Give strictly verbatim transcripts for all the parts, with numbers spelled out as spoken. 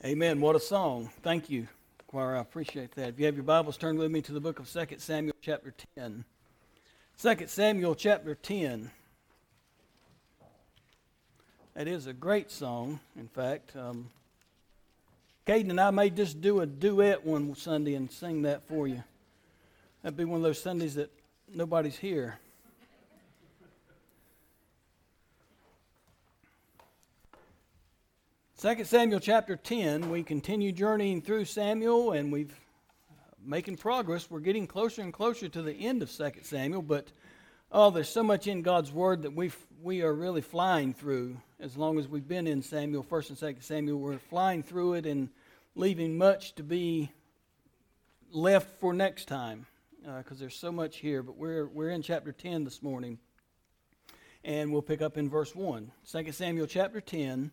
Amen. What a song. Thank you, choir. I appreciate that. If you have your Bibles, turn with me to the book of Second Samuel chapter ten. Second Samuel chapter ten. That is a great song, in fact. Um, Caden and I may just do a duet one Sunday and sing that for you. That'd be one of those Sundays that nobody's here. Second Samuel chapter ten, we continue journeying through Samuel, and we've uh, making progress. We're getting closer and closer to the end of Second Samuel, but oh, there's so much in God's Word that we we are really flying through. As long as we've been in Samuel, First and Second Samuel, we're flying through it and leaving much to be left for next time, because uh, there's so much here. But we're we're in chapter ten this morning, and we'll pick up in verse one. Second Samuel chapter ten.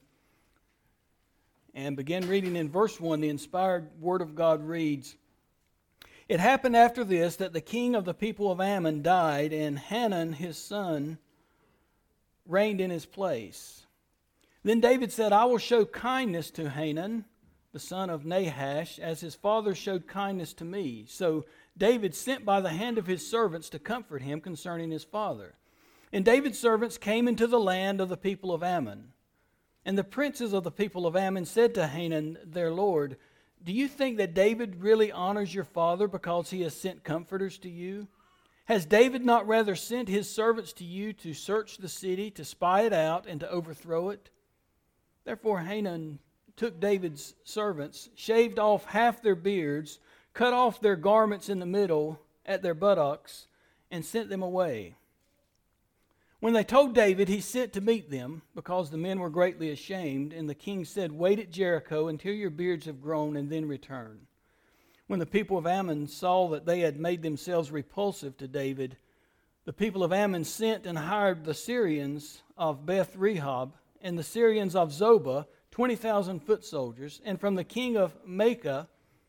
And begin reading in verse one. The inspired word of God reads, "It happened after this that the king of the people of Ammon died, and Hanun his son reigned in his place. Then David said, I will show kindness to Hanun, the son of Nahash, as his father showed kindness to me. So David sent by the hand of his servants to comfort him concerning his father. And David's servants came into the land of the people of Ammon. And the princes of the people of Ammon said to Hanun, their lord, Do you think that David really honors your father because he has sent comforters to you? Has David not rather sent his servants to you to search the city, to spy it out, and to overthrow it? Therefore Hanun took David's servants, shaved off half their beards, cut off their garments in the middle at their buttocks, and sent them away. When they told David, he sent to meet them, because the men were greatly ashamed. And the king said, Wait at Jericho until your beards have grown, and then return. When the people of Ammon saw that they had made themselves repulsive to David, the people of Ammon sent and hired the Syrians of Beth Rehob and the Syrians of Zobah, twenty thousand foot soldiers, and from the king of Maacah,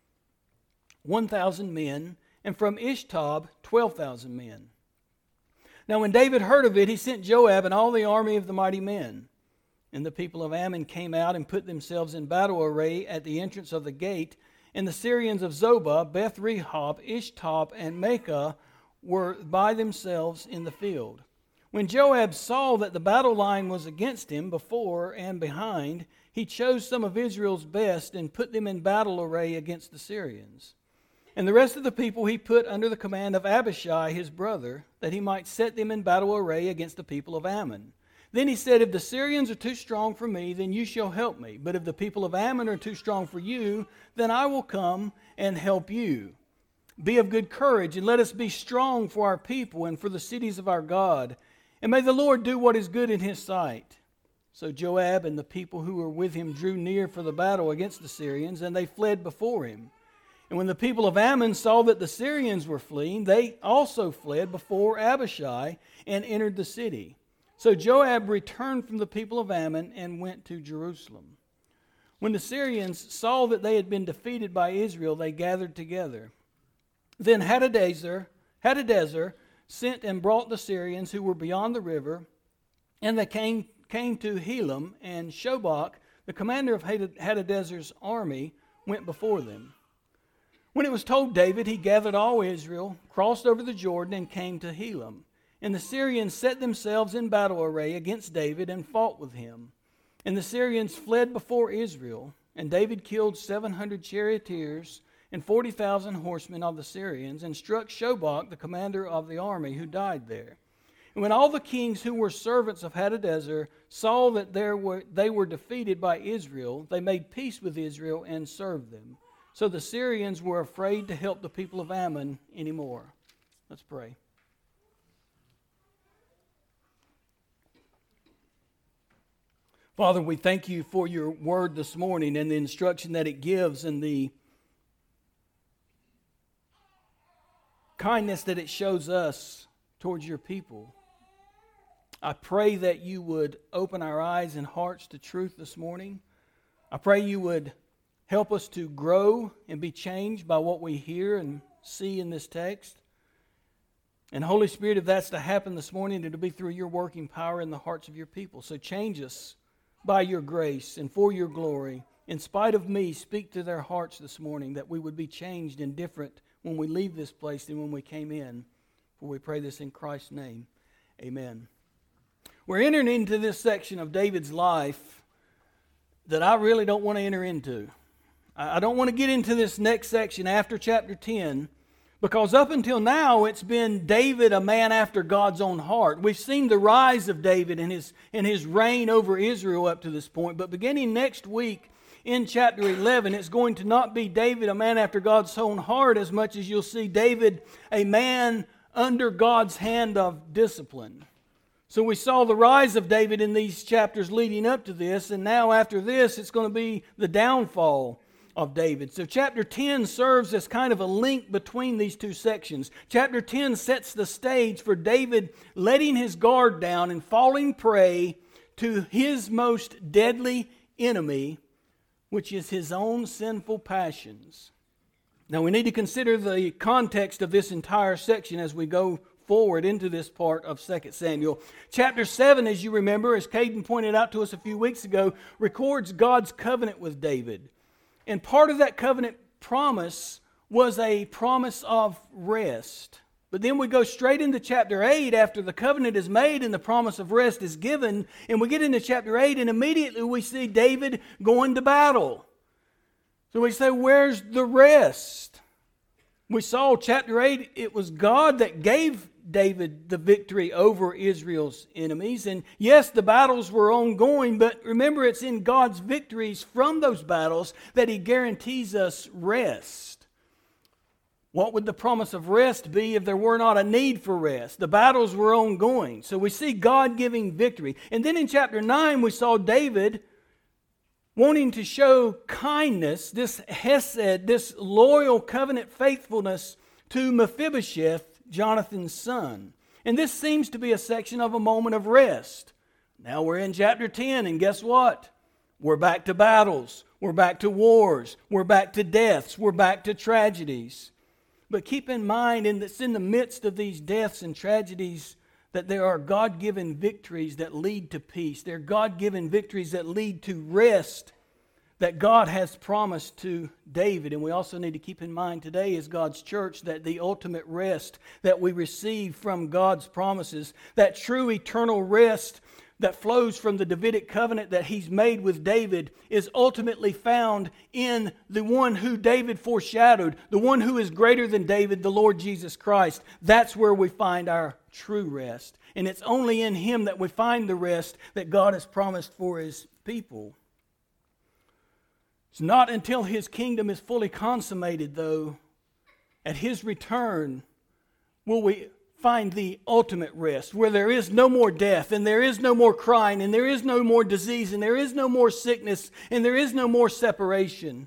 one thousand men, and from Ishtob, twelve thousand men. Now when David heard of it, he sent Joab and all the army of the mighty men. And the people of Ammon came out and put themselves in battle array at the entrance of the gate. And the Syrians of Zobah, Beth Rehob, Ishtob, and Maacah were by themselves in the field. When Joab saw that the battle line was against him before and behind, he chose some of Israel's best and put them in battle array against the Syrians. And the rest of the people he put under the command of Abishai his brother, that he might set them in battle array against the people of Ammon. Then he said, If the Syrians are too strong for me, then you shall help me. But if the people of Ammon are too strong for you, then I will come and help you. Be of good courage, and let us be strong for our people and for the cities of our God. And may the Lord do what is good in his sight. So Joab and the people who were with him drew near for the battle against the Syrians, and they fled before him. And when the people of Ammon saw that the Syrians were fleeing, they also fled before Abishai and entered the city. So Joab returned from the people of Ammon and went to Jerusalem. When the Syrians saw that they had been defeated by Israel, they gathered together. Then Hadadezer, Hadadezer sent and brought the Syrians who were beyond the river, and they came, came to Helam, and Shobach, the commander of Hadadezer's army, went before them. When it was told David, he gathered all Israel, crossed over the Jordan, and came to Helam. And the Syrians set themselves in battle array against David and fought with him. And the Syrians fled before Israel, and David killed seven hundred charioteers and forty thousand horsemen of the Syrians, and struck Shobach, the commander of the army, who died there. And when all the kings who were servants of Hadadezer saw that there were, they were defeated by Israel, they made peace with Israel and served them. So the Syrians were afraid to help the people of Ammon anymore. Let's pray. Father, we thank you for your word this morning and the instruction that it gives and the kindness that it shows us towards your people. I pray that you would open our eyes and hearts to truth this morning. I pray you would help us to grow and be changed by what we hear and see in this text. And Holy Spirit, if that's to happen this morning, it'll be through your working power in the hearts of your people. So change us by your grace and for your glory in spite of me, speak to their hearts this morning, that we would be changed and different when we leave this place than when we came in. For we pray this in Christ's name. Amen. We're entering into this section of David's life that I really don't want to enter into. I don't want to get into this next section after chapter ten, because up until now it's been David, a man after God's own heart. We've seen the rise of David and his, and his reign over Israel up to this point. But beginning next week in chapter eleven, it's going to not be David, a man after God's own heart, as much as you'll see David, a man under God's hand of discipline. So we saw the rise of David in these chapters leading up to this, and now after this it's going to be the downfall of David. So chapter ten serves as kind of a link between these two sections. Chapter ten sets the stage for David letting his guard down and falling prey to his most deadly enemy, which is his own sinful passions. Now we need to consider the context of this entire section as we go forward into this part of Second Samuel. Chapter seven, as you remember, as Caden pointed out to us a few weeks ago, records God's covenant with David. And part of that covenant promise was a promise of rest. But then we go straight into chapter eight after the covenant is made and the promise of rest is given. And we get into chapter eight and immediately we see David going to battle. So we say, where's the rest? We saw chapter eight, it was God that gave David the victory over Israel's enemies. And yes, the battles were ongoing, but remember, it's in God's victories from those battles that He guarantees us rest. What would the promise of rest be if there were not a need for rest? The battles were ongoing. So we see God giving victory. And then in chapter nine, we saw David wanting to show kindness, this hesed, this loyal covenant faithfulness to Mephibosheth, Jonathan's son. And this seems to be a section of a moment of rest. Now we're in chapter ten, and guess what? We're back to battles. We're back to wars. We're back to deaths. We're back to tragedies. But keep in mind, in it's in the midst of these deaths and tragedies that there are God-given victories that lead to peace. There are God-given victories that lead to rest that God has promised to David. And we also need to keep in mind today as God's church that the ultimate rest that we receive from God's promises, that true eternal rest that flows from the Davidic covenant that He's made with David, is ultimately found in the one who David foreshadowed, the one who is greater than David, the Lord Jesus Christ. That's where we find our true rest. And it's only in Him that we find the rest that God has promised for His people. It's not until His kingdom is fully consummated, though, at His return, will we find the ultimate rest, where there is no more death, and there is no more crying, and there is no more disease, and there is no more sickness, and there is no more separation.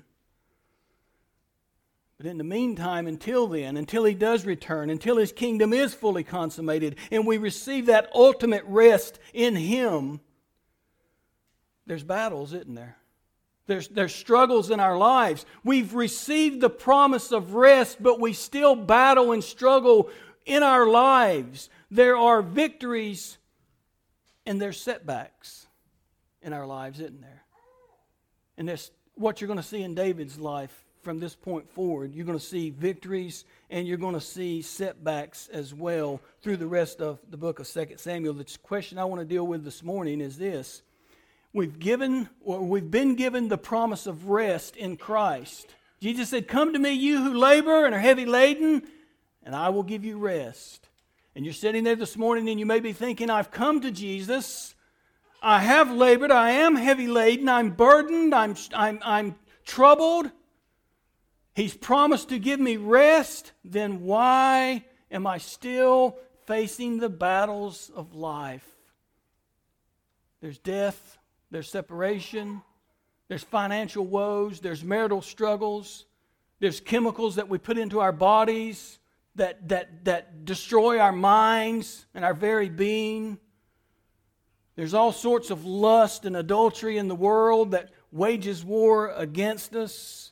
But in the meantime, until then, until He does return, until His kingdom is fully consummated, and we receive that ultimate rest in Him, there's battles, isn't there? There's, there's struggles in our lives. We've received the promise of rest, but we still battle and struggle in our lives. There are victories and there's setbacks in our lives, isn't there? And that's what you're going to see in David's life from this point forward. You're going to see victories and you're going to see setbacks as well through the rest of the book of Second Samuel. The question I want to deal with this morning is this. We've given, or we've been given the promise of rest in Christ. Jesus said, "Come to me, you who labor and are heavy laden, and I will give you rest." And you're sitting there this morning and you may be thinking, I've come to Jesus. I have labored. I am heavy laden. I'm burdened. I'm, I'm, I'm troubled. He's promised to give me rest. Then why am I still facing the battles of life? There's death. There's separation. There's financial woes. There's marital struggles. There's chemicals that we put into our bodies that, that, that destroy our minds and our very being. There's all sorts of lust and adultery in the world that wages war against us.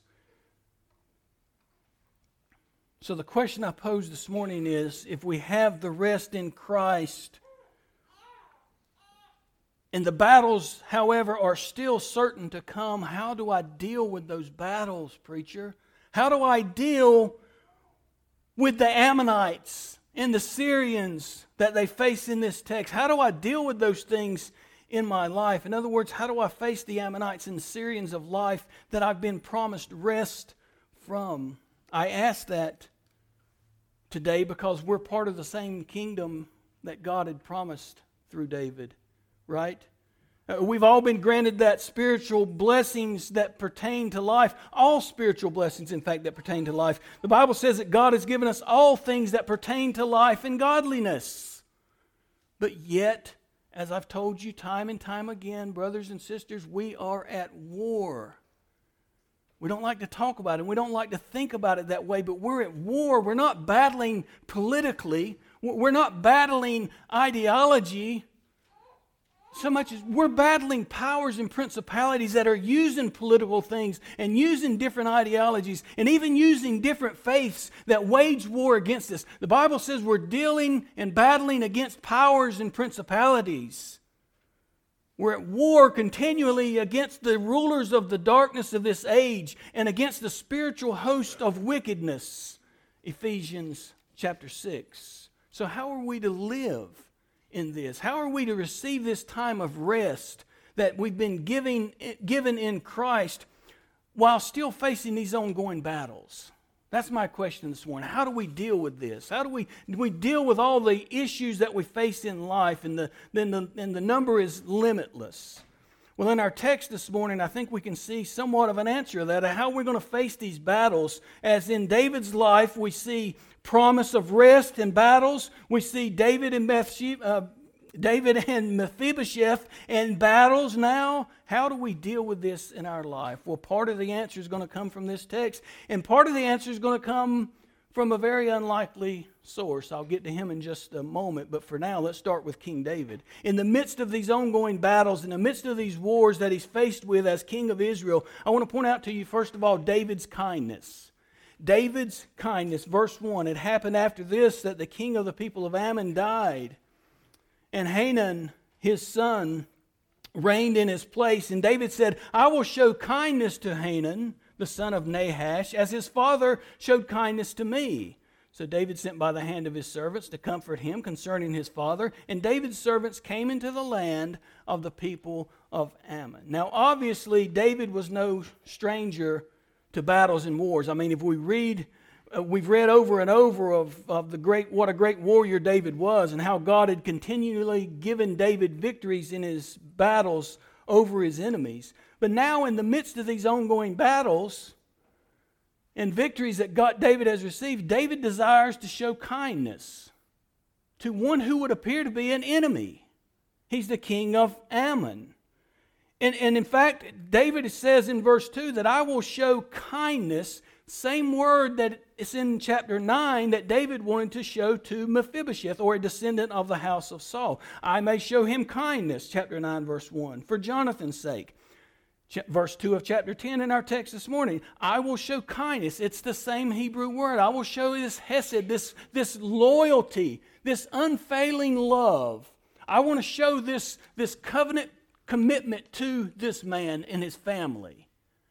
So the question I pose this morning is, if we have the rest in Christ, And the battles, however, are still certain to come. How do I deal with those battles, preacher? How do I deal with the Ammonites and the Syrians that they face in this text? How do I deal with those things in my life? In other words, how do I face the Ammonites and the Syrians of life that I've been promised rest from? I ask that today because we're part of the same kingdom that God had promised through David, right? Uh, we've all been granted that spiritual blessings that pertain to life. All spiritual blessings, in fact, that pertain to life. The Bible says that God has given us all things that pertain to life and godliness. But yet, as I've told you time and time again, brothers and sisters, we are at war. We don't like to talk about it, and we don't like to think about it that way, but we're at war. We're not battling politically. We're not battling ideology so much as we're battling powers and principalities that are using political things and using different ideologies and even using different faiths that wage war against us. The Bible says we're dealing and battling against powers and principalities. We're at war continually against the rulers of the darkness of this age and against the spiritual host of wickedness. Ephesians chapter six. So how are we to live in this? How are we to receive this time of rest that we've been giving, given in Christ while still facing these ongoing battles? That's my question this morning. How do we deal with this? How do we do we deal with all the issues that we face in life? And the, then the, and the number is limitless. Well, in our text this morning, I think we can see somewhat of an answer to that, how we're going to face these battles. As in David's life, we see promise of rest in battles. We see David and Bathsheba, uh, David and Mephibosheth in battles now. How do we deal with this in our life? Well, part of the answer is going to come from this text, and part of the answer is going to come from a very unlikely source. I'll get to him in just a moment, but for now, let's start with King David. In the midst of these ongoing battles, in the midst of these wars that he's faced with as king of Israel, I want to point out to you, first of all, David's kindness. David's kindness, verse one, it happened after this that the king of the people of Ammon died, and Hanun, his son, reigned in his place. And David said, I will show kindness to Hanun, the son of Nahash, as his father showed kindness to me. So David sent by the hand of his servants to comfort him concerning his father. And David's servants came into the land of the people of Ammon. Now, obviously, David was no stranger to battles and wars. I mean, if we read, uh, we've read over and over of, of the great, what a great warrior David was and how God had continually given David victories in his battles over his enemies. But now in the midst of these ongoing battles and victories that God, David has received, David desires to show kindness to one who would appear to be an enemy. He's the king of Ammon. And, and in fact, David says in verse two that I will show kindness, same word that is in chapter nine that David wanted to show to Mephibosheth, or a descendant of the house of Saul. I may show him kindness, chapter nine, verse one, for Jonathan's sake. Verse two of chapter ten in our text this morning, I will show kindness. It's the same Hebrew word. I will show this hesed, this, this loyalty, this unfailing love. I want to show this, this covenant commitment to this man and his family.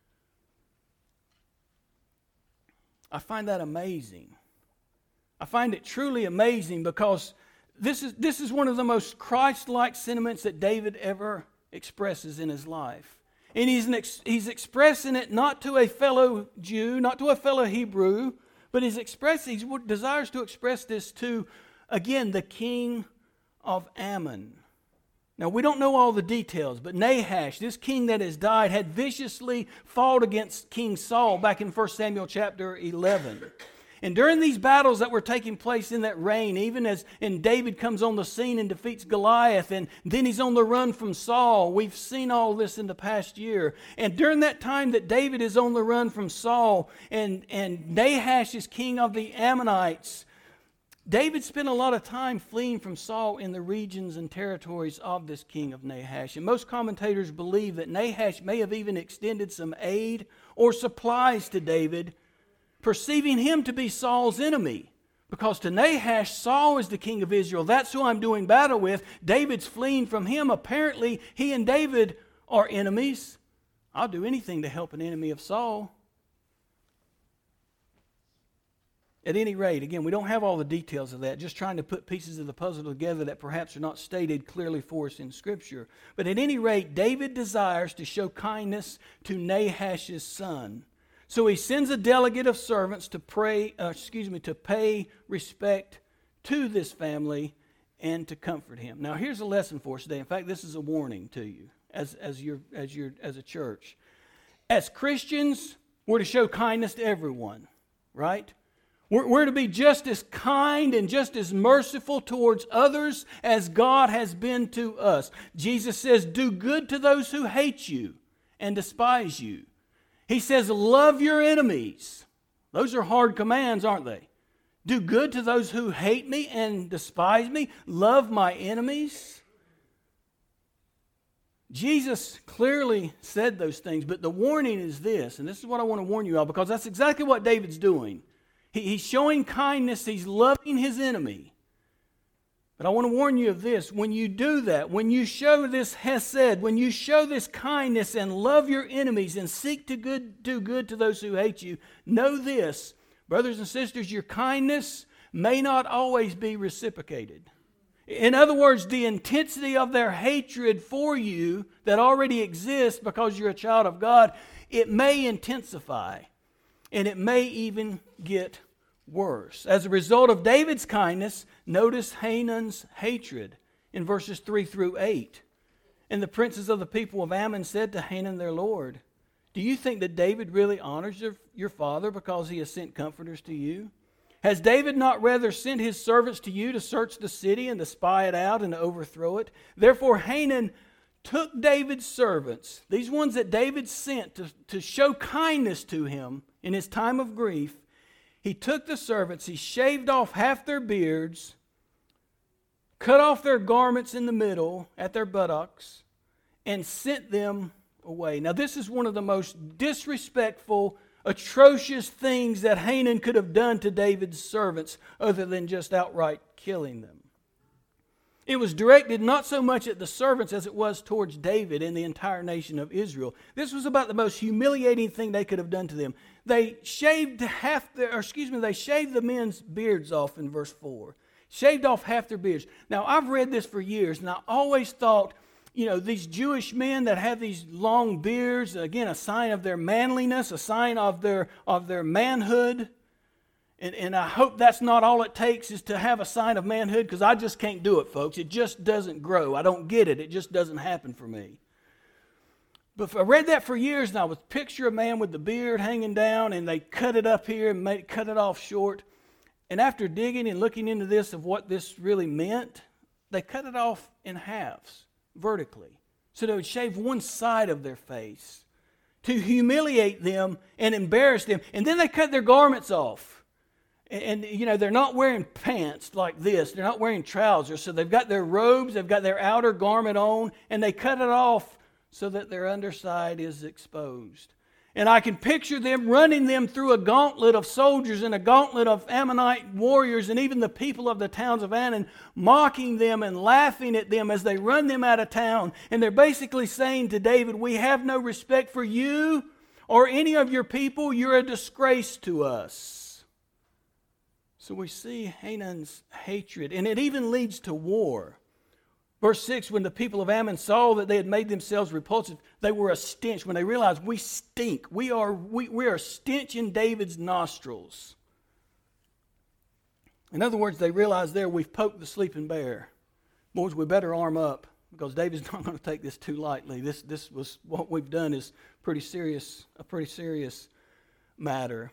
I find that amazing. I find it truly amazing because this is, this is one of the most Christ-like sentiments that David ever expresses in his life. And he's, an ex, he's expressing it not to a fellow Jew, not to a fellow Hebrew, but he's expressing, he desires to express this to, again, the king of Ammon. Now, we don't know all the details, but Nahash, this king that has died, had viciously fought against King Saul back in First Samuel chapter eleven. And during these battles that were taking place in that reign, even as and David comes on the scene and defeats Goliath, and then he's on the run from Saul. We've seen all this in the past year. And during that time that David is on the run from Saul, and, and Nahash is king of the Ammonites, David spent a lot of time fleeing from Saul in the regions and territories of this king of Nahash. And most commentators believe that Nahash may have even extended some aid or supplies to David, perceiving him to be Saul's enemy. Because to Nahash, Saul is the king of Israel. That's who I'm doing battle with. David's fleeing from him. Apparently, he and David are enemies. I'll do anything to help an enemy of Saul. At any rate, again, we don't have all the details of that, just trying to put pieces of the puzzle together that perhaps are not stated clearly for us in Scripture. But at any rate, David desires to show kindness to Nahash's son. So he sends a delegate of servants to pray, uh, excuse me, to pay respect to this family and to comfort him. Now, here's a lesson for us today. In fact, this is a warning to you as as your as your as a church. As Christians, we're to show kindness to everyone, right? We're, we're to be just as kind and just as merciful towards others as God has been to us. Jesus says, "Do good to those who hate you and despise you." He says, love your enemies. Those are hard commands, aren't they? Do good to those who hate me and despise me. Love my enemies. Jesus clearly said those things, but the warning is this, and this is what I want to warn you all, because that's exactly what David's doing. He, he's showing kindness. He's loving his enemy. But I want to warn you of this. When you do that, when you show this hesed, when you show this kindness and love your enemies and seek to good, do good to those who hate you, know this, brothers and sisters, your kindness may not always be reciprocated. In other words, the intensity of their hatred for you that already exists because you're a child of God, it may intensify and it may even get worse. As a result of David's kindness, notice Hanun's hatred in verses three through eight. And the princes of the people of Ammon said to Hanun their lord, "Do you think that David really honors your, your father because he has sent comforters to you? Has David not rather sent his servants to you to search the city and to spy it out and to overthrow it?" Therefore Hanun took David's servants, these ones that David sent to, to show kindness to him in his time of grief. He took the servants, he shaved off half their beards, cut off their garments in the middle at their buttocks, and sent them away. Now this is one of the most disrespectful, atrocious things that Hanun could have done to David's servants other than just outright killing them. It was directed not so much at the servants as it was towards David and the entire nation of Israel. This was about the most humiliating thing they could have done to them. They shaved half their, or excuse me, they shaved the men's beards off in verse four. Shaved off half their beards. Now, I've read this for years, and I always thought, you know, these Jewish men that have these long beards, again, a sign of their manliness, a sign of their of their manhood. And, and I hope that's not all it takes is to have a sign of manhood, because I just can't do it, folks. It just doesn't grow. I don't get it. It just doesn't happen for me. But I read that for years, and I would picture a man with the beard hanging down, and they cut it up here and made, cut it off short. And after digging and looking into this of what this really meant, they cut it off in halves, vertically. So they would shave one side of their face to humiliate them and embarrass them. And then they cut their garments off. And, you know, they're not wearing pants like this. They're not wearing trousers. So they've got their robes, they've got their outer garment on, and they cut it off so that their underside is exposed. And I can picture them running them through a gauntlet of soldiers and a gauntlet of Ammonite warriors and even the people of the towns of Ammon, mocking them and laughing at them as they run them out of town. And they're basically saying to David, "We have no respect for you or any of your people. You're a disgrace to us." So we see Hanun's hatred, and it even leads to war. Verse six, when the people of Ammon saw that they had made themselves repulsive, they were a stench. When they realized, we stink. We are, we, we are a stench in David's nostrils. In other words, they realized there, we've poked the sleeping bear. Boys, we better arm up, because David's not going to take this too lightly. This, this was, what we've done is pretty serious, a pretty serious matter.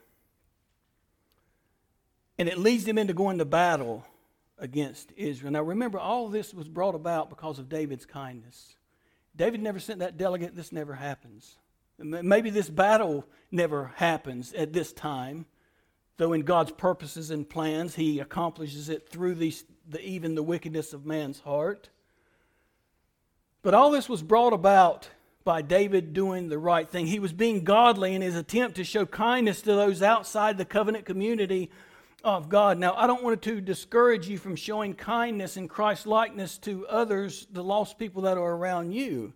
And it leads them into going to battle against Israel. Now remember, all this was brought about because of David's kindness. David never sent that delegate. This never happens. Maybe this battle never happens at this time, though in God's purposes and plans, He accomplishes it through these, the, even the wickedness of man's heart. But all this was brought about by David doing the right thing. He was being godly in his attempt to show kindness to those outside the covenant community of God. Now, I don't want to discourage you from showing kindness and Christ-likeness to others, the lost people that are around you.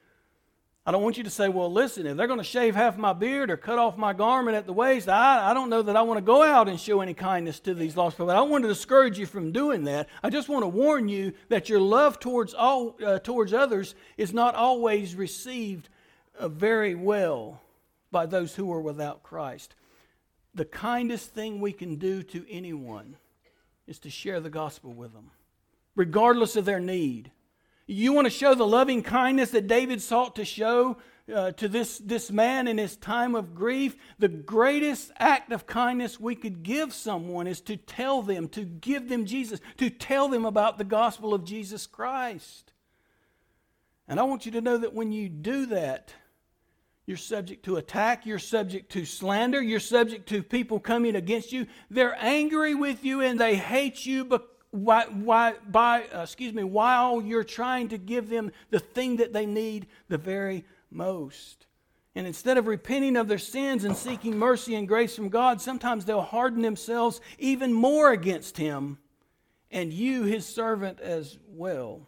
I don't want you to say, well, listen, if they're going to shave half my beard or cut off my garment at the waist, I, I don't know that I want to go out and show any kindness to these lost people. I don't want to discourage you from doing that. I just want to warn you that your love towards all uh, towards others is not always received uh, very well by those who are without Christ. The kindest thing we can do to anyone is to share the gospel with them, regardless of their need. You want to show the loving kindness that David sought to show uh, to this, this man in his time of grief? The greatest act of kindness we could give someone is to tell them, to give them Jesus, to tell them about the gospel of Jesus Christ. And I want you to know that when you do that, you're subject to attack, you're subject to slander, you're subject to people coming against you. They're angry with you and they hate you because Why, why, by, uh, excuse me, while you're trying to give them the thing that they need the very most. And instead of repenting of their sins and seeking mercy and grace from God, sometimes they'll harden themselves even more against Him and you, His servant, as well.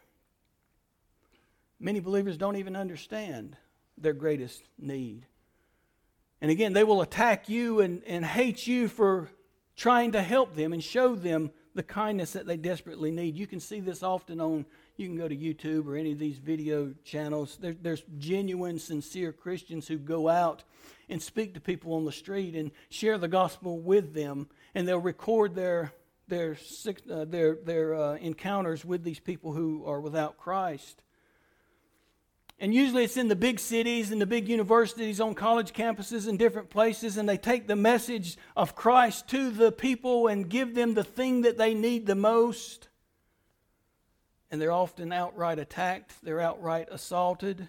Many believers don't even understand their greatest need. And again, they will attack you and, and hate you for trying to help them and show them the kindness that they desperately need. You can see this often on, you can go to YouTube or any of these video channels. There, there's genuine, sincere Christians who go out and speak to people on the street and share the gospel with them. And they'll record their their uh, their, their uh, encounters with these people who are without Christ. And usually it's in the big cities and the big universities, on college campuses and different places, and they take the message of Christ to the people and give them the thing that they need the most. And they're often outright attacked. They're outright assaulted.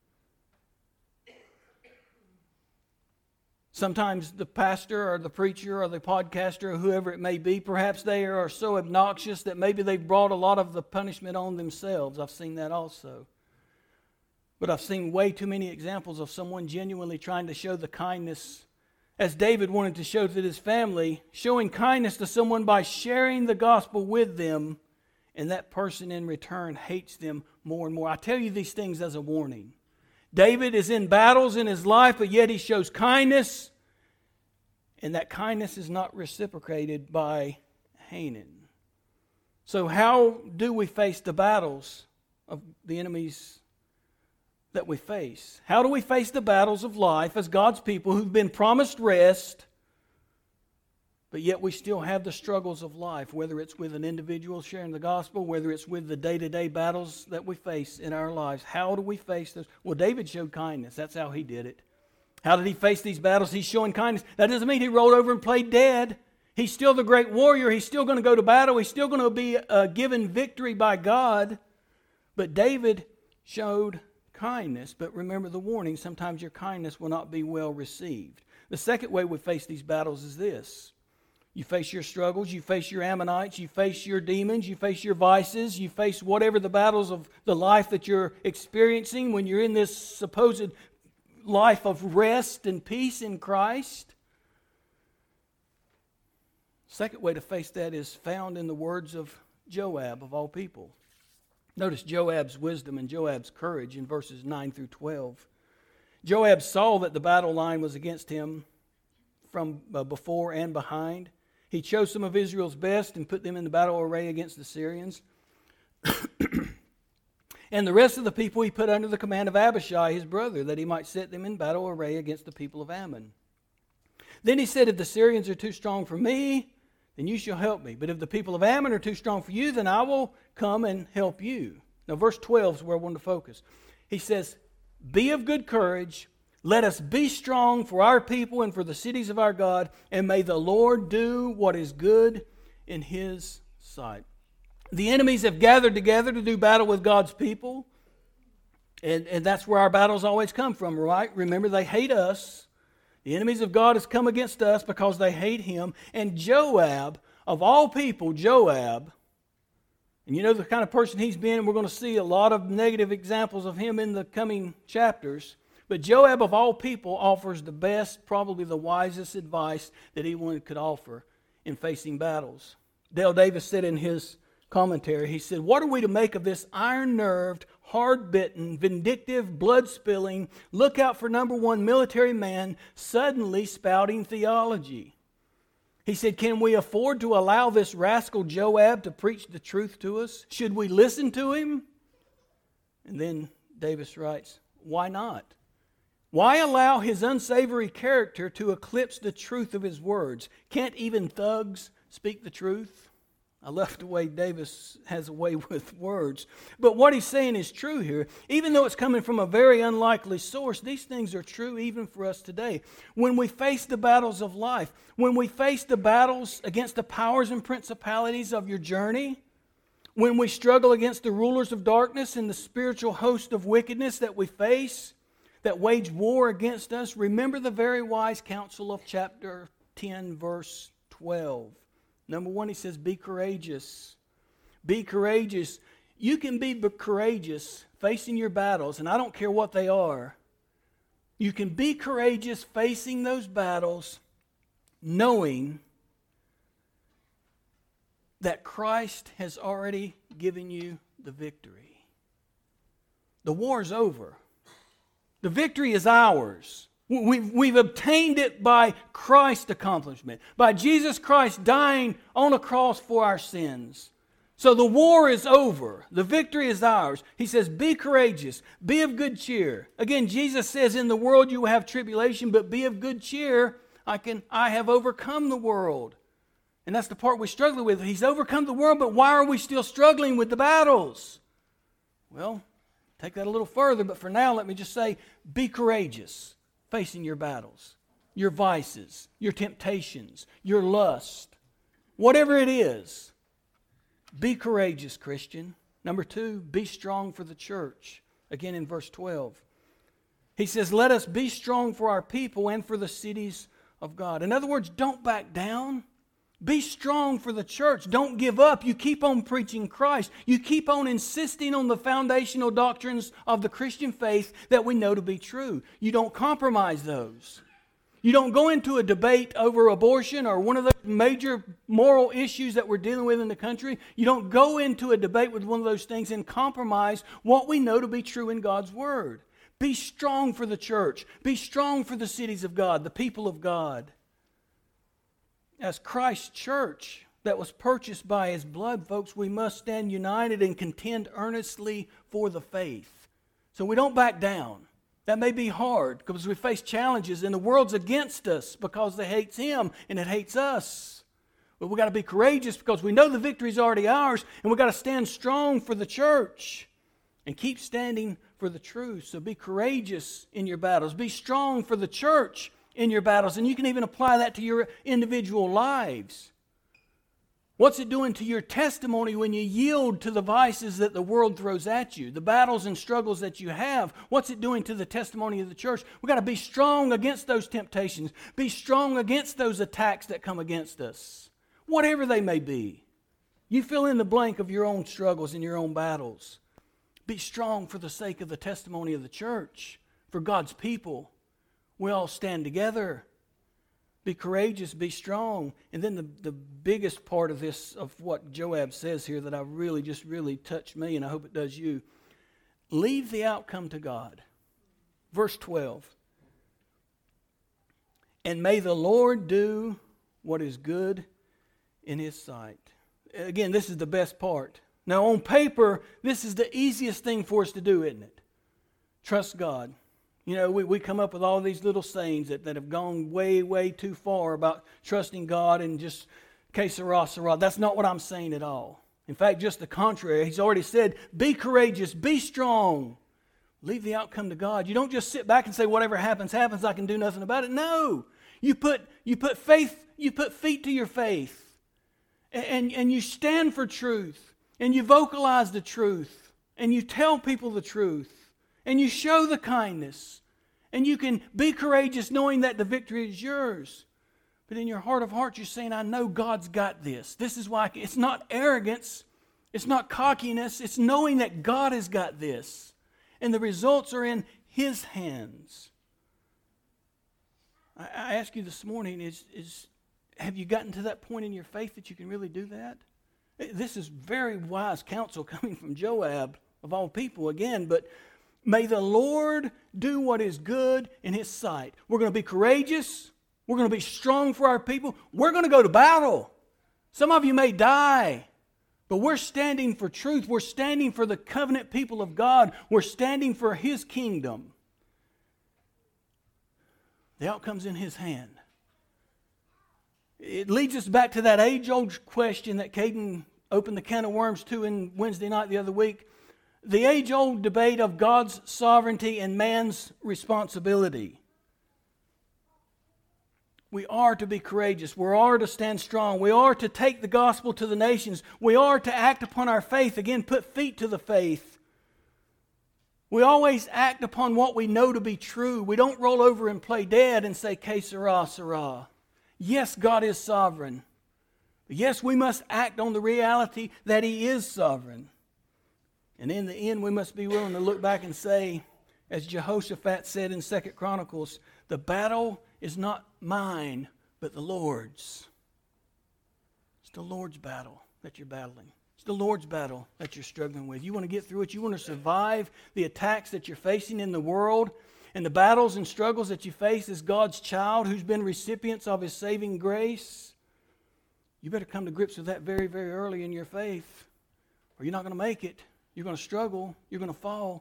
Sometimes the pastor or the preacher or the podcaster or whoever it may be, perhaps they are so obnoxious that maybe they've brought a lot of the punishment on themselves. I've seen that also. But I've seen way too many examples of someone genuinely trying to show the kindness, as David wanted to show to his family, showing kindness to someone by sharing the gospel with them, and that person in return hates them more and more. I tell you these things as a warning. David is in battles in his life, but yet he shows kindness, and that kindness is not reciprocated by Hanan. So how do we face the battles of the enemies that we face? How do we face the battles of life as God's people who've been promised rest, but yet we still have the struggles of life, whether it's with an individual sharing the gospel, whether it's with the day-to-day battles that we face in our lives? How do we face those? Well, David showed kindness. That's how he did it. How did he face these battles? He's showing kindness. That doesn't mean he rolled over and played dead. He's still the great warrior. He's still going to go to battle. He's still going to be uh, given victory by God. But David showed kindness, but remember the warning, sometimes your kindness will not be well received. The second way we face these battles is this. You face your struggles, you face your Ammonites, you face your demons, you face your vices, you face whatever the battles of the life that you're experiencing when you're in this supposed life of rest and peace in Christ. Second way to face that is found in the words of Joab, of all people. Notice Joab's wisdom and Joab's courage in verses nine through twelve. Joab saw that the battle line was against him from uh, before and behind. He chose some of Israel's best and put them in the battle array against the Syrians. And the rest of the people he put under the command of Abishai, his brother, that he might set them in battle array against the people of Ammon. Then he said, if the Syrians are too strong for me, then you shall help me. But if the people of Ammon are too strong for you, then I will come and help you. Now, verse twelve is where I want to focus. He says, be of good courage. Let us be strong for our people and for the cities of our God, and may the Lord do what is good in His sight. The enemies have gathered together to do battle with God's people, and, and that's where our battles always come from, right? Remember, they hate us. The enemies of God has come against us because they hate Him. And Joab, of all people, Joab, and you know the kind of person he's been, and we're going to see a lot of negative examples of him in the coming chapters. But Joab, of all people, offers the best, probably the wisest advice that anyone could offer in facing battles. Dale Davis said in his commentary, he said, "What are we to make of this iron-nerved, hard-bitten, vindictive, blood-spilling, look-out for number one military man suddenly spouting theology?" He said, "Can we afford to allow this rascal Joab to preach the truth to us? Should we listen to him?" And then Davis writes, "Why not? Why allow his unsavory character to eclipse the truth of his words? Can't even thugs speak the truth?" I love the way Davis has a way with words. But what he's saying is true here. Even though it's coming from a very unlikely source, these things are true even for us today. When we face the battles of life, when we face the battles against the powers and principalities of your journey, when we struggle against the rulers of darkness and the spiritual host of wickedness that we face, that wage war against us, remember the very wise counsel of chapter ten, verse twelve. Number one, he says, be courageous. Be courageous. You can be courageous facing your battles, and I don't care what they are. You can be courageous facing those battles, knowing that Christ has already given you the victory. The war's over. The victory is ours. We've, we've obtained it by Christ's accomplishment, by Jesus Christ dying on a cross for our sins. So the war is over. The victory is ours. He says, be courageous, be of good cheer. Again, Jesus says, in the world you will have tribulation, but be of good cheer. I can, I have overcome the world. And that's the part we struggle with. He's overcome the world, but why are we still struggling with the battles? Well, take that a little further, but for now, let me just say, be courageous facing your battles, your vices, your temptations, your lust, whatever it is. Be courageous, Christian. Number two, be strong for the church. Again in verse twelve. He says, let us be strong for our people and for the cities of God. In other words, don't back down. Be strong for the church. Don't give up. You keep on preaching Christ. You keep on insisting on the foundational doctrines of the Christian faith that we know to be true. You don't compromise those. You don't go into a debate over abortion or one of those major moral issues that we're dealing with in the country. You don't go into a debate with one of those things and compromise what we know to be true in God's Word. Be strong for the church. Be strong for the cities of God, the people of God. As Christ's church that was purchased by His blood, folks, we must stand united and contend earnestly for the faith. So we don't back down. That may be hard because we face challenges and the world's against us because it hates Him and it hates us. But we've got to be courageous because we know the victory is already ours, and we've got to stand strong for the church and keep standing for the truth. So be courageous in your battles. Be strong for the church in your battles, and you can even apply that to your individual lives. What's it doing to your testimony when you yield to the vices that the world throws at you, the battles and struggles that you have? What's it doing to the testimony of the church? We've got to be strong against those temptations, be strong against those attacks that come against us, whatever they may be. You fill in the blank of your own struggles and your own battles. Be strong for the sake of the testimony of the church, for God's people. We all stand together. Be courageous, be strong. And then the, the biggest part of this, of what Joab says here that I really, just really touched me, and I hope it does you. Leave the outcome to God. Verse twelve. And may the Lord do what is good in His sight. Again, this is the best part. Now on paper, this is the easiest thing for us to do, isn't it? Trust God. You know, we, we come up with all these little sayings that, that have gone way, way too far about trusting God and just que sera, sera. That's not what I'm saying at all. In fact, just the contrary. He's already said, be courageous, be strong. Leave the outcome to God. You don't just sit back and say, whatever happens, happens, I can do nothing about it. No. You put you put faith, you put feet to your faith. And, and, and you stand for truth. And you vocalize the truth. And you tell people the truth. And you show the kindness. And you can be courageous knowing that the victory is yours. But in your heart of hearts, you're saying, I know God's got this. This is why I can. It's not arrogance. It's not cockiness. It's knowing that God has got this. And the results are in His hands. I, I ask you this morning, is, is, have you gotten to that point in your faith that you can really do that? This is very wise counsel coming from Joab, of all people, again, but may the Lord do what is good in His sight. We're going to be courageous. We're going to be strong for our people. We're going to go to battle. Some of you may die, but we're standing for truth. We're standing for the covenant people of God. We're standing for His kingdom. The outcome's in His hand. It leads us back to that age-old question that Caden opened the can of worms to in Wednesday night the other week. The age-old debate of God's sovereignty and man's responsibility. We are to be courageous. We are to stand strong. We are to take the gospel to the nations. We are to act upon our faith. Again, put feet to the faith. We always act upon what we know to be true. We don't roll over and play dead and say, que sera, sera. Yes, God is sovereign. But yes, we must act on the reality that He is sovereign. And in the end, we must be willing to look back and say, as Jehoshaphat said in Second Chronicles, the battle is not mine, but the Lord's. It's the Lord's battle that you're battling. It's the Lord's battle that you're struggling with. You want to get through it. You want to survive the attacks that you're facing in the world and the battles and struggles that you face as God's child who's been recipients of His saving grace. You better come to grips with that very, very early in your faith, or you're not going to make it. You're going to struggle. You're going to fall.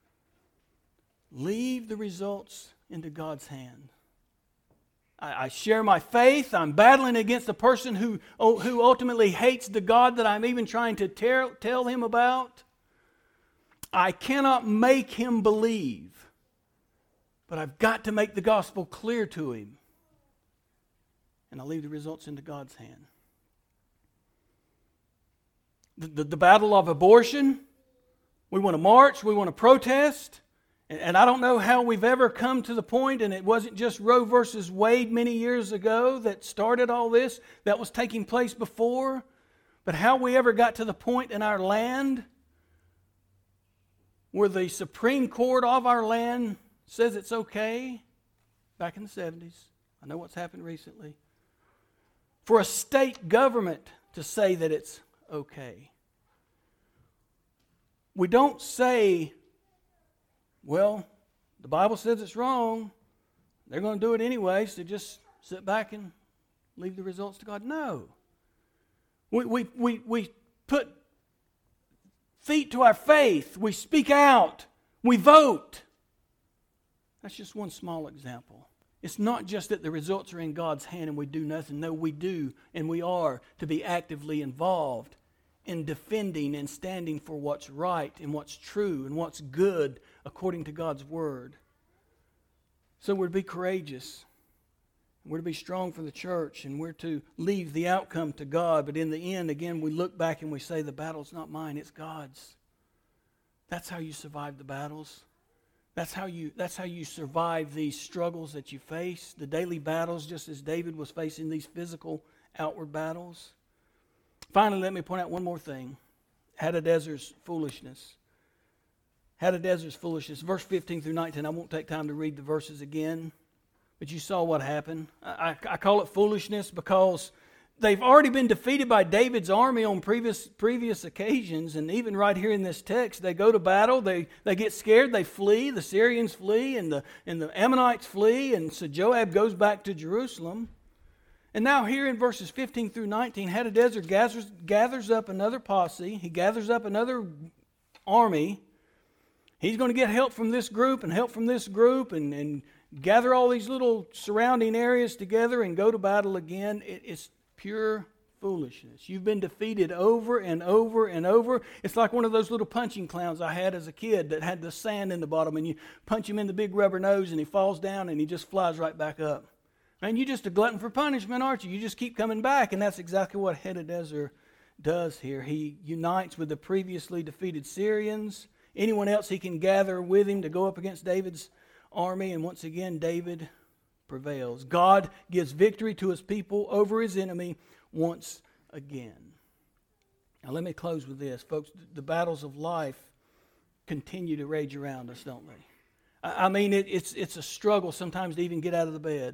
Leave the results into God's hand. I, I share my faith. I'm battling against a person who, who ultimately hates the God that I'm even trying to tell, tell him about. I cannot make him believe, but I've got to make the gospel clear to him. And I'll leave the results into God's hand. The, the, the battle of abortion. We want to march, we want to protest, and, and I don't know how we've ever come to the point, and it wasn't just Roe versus Wade many years ago that started all this, that was taking place before, but how we ever got to the point in our land where the Supreme Court of our land says it's okay, back in the seventies. I know what's happened recently. For a state government to say that it's okay. We don't say, well, the Bible says it's wrong. They're going to do it anyway, so just sit back and leave the results to God. No. We, we, we, we put feet to our faith. We speak out. We vote. That's just one small example. It's not just that the results are in God's hand and we do nothing. No, we do and we are to be actively involved in defending and standing for what's right and what's true and what's good according to God's Word. So we're to be courageous. We're to be strong for the church, and we're to leave the outcome to God. But in the end, again, we look back and we say, the battle's not mine, it's God's. That's how you survive the battles. That's how you, that's how you survive these struggles that you face, the daily battles, just as David was facing these physical outward battles. Finally, let me point out one more thing. Hadadezer's foolishness. Hadadezer's foolishness. Verse fifteen through nineteen. I won't take time to read the verses again, but you saw what happened. I, I call it foolishness because they've already been defeated by David's army on previous previous occasions, and even right here in this text, they go to battle, they, they get scared, they flee, the Syrians flee, and the, and the Ammonites flee, and so Joab goes back to Jerusalem. And now here in verses fifteen through nineteen, Hadadezer gathers, gathers up another posse. He gathers up another army. He's going to get help from this group and help from this group and, and gather all these little surrounding areas together and go to battle again. It, it's pure foolishness. You've been defeated over and over and over. It's like one of those little punching clowns I had as a kid that had the sand in the bottom, and you punch him in the big rubber nose and he falls down and he just flies right back up. And you're just a glutton for punishment, aren't you? You just keep coming back. And that's exactly what Hadadezer does here. He unites with the previously defeated Syrians. Anyone else he can gather with him to go up against David's army. And once again, David prevails. God gives victory to his people over his enemy once again. Now let me close with this. Folks, the battles of life continue to rage around us, don't they? I mean, it, it's, it's a struggle sometimes to even get out of the bed.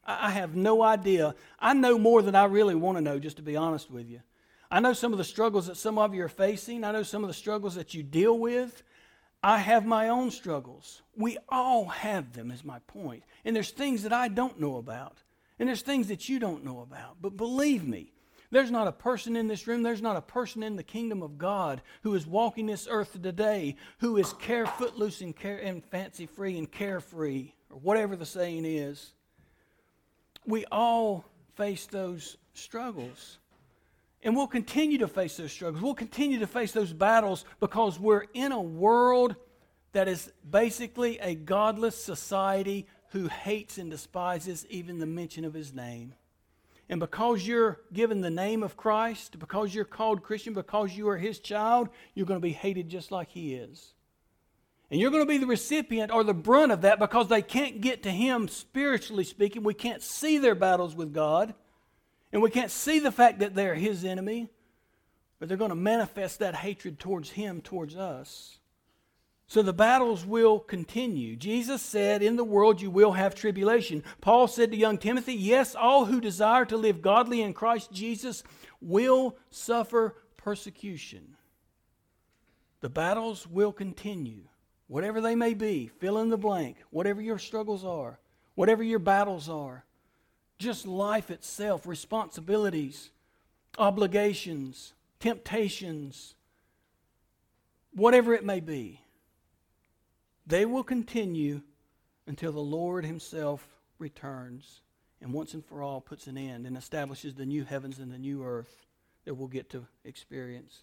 I have no idea. I know more than I really want to know, just to be honest with you. I know some of the struggles that some of you are facing. I know some of the struggles that you deal with. I have my own struggles. We all have them, is my point. And there's things that I don't know about. And there's things that you don't know about. But believe me, there's not a person in this room, there's not a person in the kingdom of God who is walking this earth today who is care footloose and, care, and fancy free and carefree, or whatever the saying is. We all face those struggles. And we'll continue to face those struggles. We'll continue to face those battles because we're in a world that is basically a godless society who hates and despises even the mention of His name. And because you're given the name of Christ, because you're called Christian, because you are His child, you're going to be hated just like He is. And you're going to be the recipient or the brunt of that because they can't get to Him spiritually speaking. We can't see their battles with God. And we can't see the fact that they're His enemy. But they're going to manifest that hatred towards Him, towards us. So the battles will continue. Jesus said, in the world you will have tribulation. Paul said to young Timothy, yes, all who desire to live godly in Christ Jesus will suffer persecution. The battles will continue. Whatever they may be, fill in the blank. Whatever your struggles are, whatever your battles are. Just life itself, responsibilities, obligations, temptations, whatever it may be. They will continue until the Lord Himself returns and once and for all puts an end and establishes the new heavens and the new earth that we'll get to experience.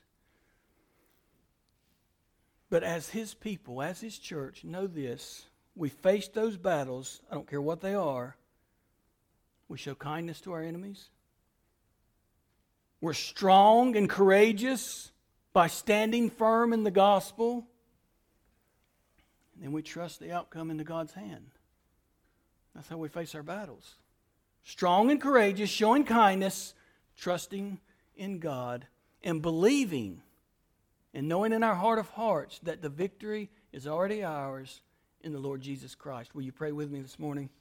But as His people, as His church, know this. We face those battles, I don't care what they are. We show kindness to our enemies. We're strong and courageous by standing firm in the gospel. And then we trust the outcome into God's hand. That's how we face our battles. Strong and courageous, showing kindness, trusting in God, and believing and knowing in our heart of hearts that the victory is already ours in the Lord Jesus Christ. Will you pray with me this morning?